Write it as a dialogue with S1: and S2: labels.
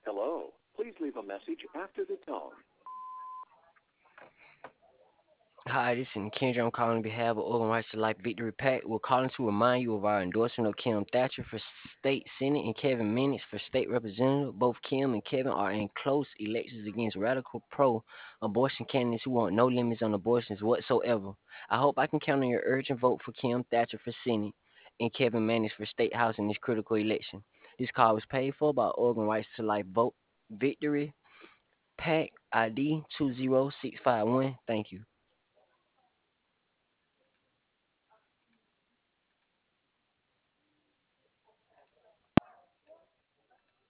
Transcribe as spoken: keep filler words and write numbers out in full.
S1: Hello. Please leave a message after the tone.
S2: Hi, this is Kendra. I'm calling on behalf of Oregon Rights to Life Victory Pack. We're calling to remind you of our endorsement of Kim Thatcher for state senate and Kevin Minix for state representative. Both Kim and Kevin are in close elections against radical pro-abortion candidates who want no limits on abortions whatsoever. I hope I can count on your urgent vote for Kim Thatcher for senate and Kevin Minix for state house in this critical election. This call was paid for by Oregon Rights to Life Vote Victory Pack I D two zero six five one. Thank you.